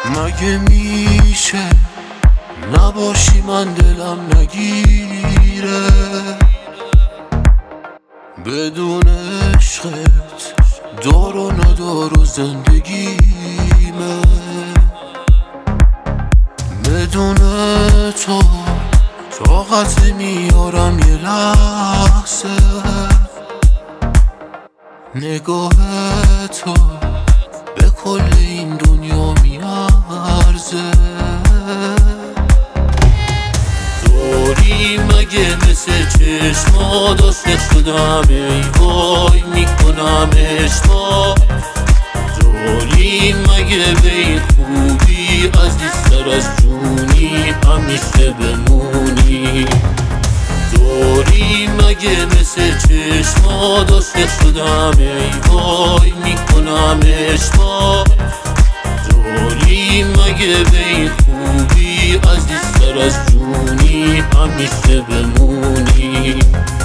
مگه میشه نباشی من دلم نگیره بدون عشقت دار و ندار و زندگیمه بدون تو طاقت میارم یه لحظه نگاه تو به کل این دنیا میارزه دوری مگه مثل چشمات عاشق شدم ای وای میکنم عشقات دوری مگه به این خوبی عزیزتر از جونی همیشه بمونی دوری مگه مثل چشمات عاشق شدم ای وای میکنم عشقات دوری مگه به این خوبی عزیزتر از جونی همیشه بمونی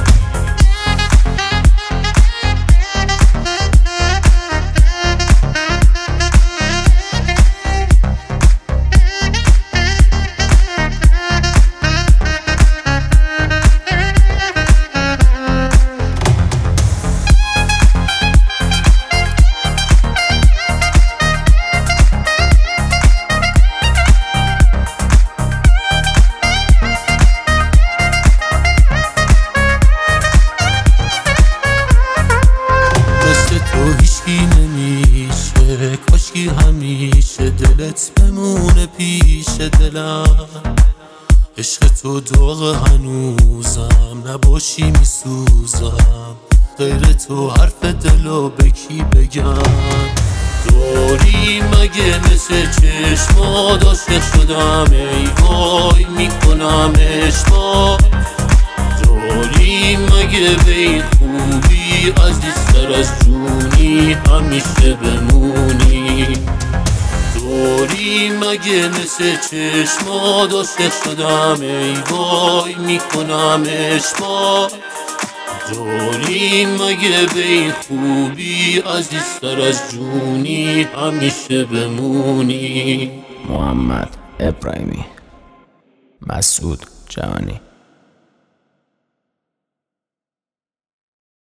تو هیچکی نمیشه کاشکی همیشه دلت بمونه پیش دلم عشق تو داغ هنوزم نباشی میسوزم غیر تو حرف دلو به کی بگم دوری مگه مثل چشمات عاشق شدم ای وای میکنم عشقات دوری مگه به این خوبی عزیزتر از جونی همیشه بمونی دوری مگه مثل چشمات عاشق شدم ای وای میکنم عشقات دوری مگه به این خوبی عزیزتر از جونی همیشه بمونی محمد ابراهیمی، مسعود جهانی.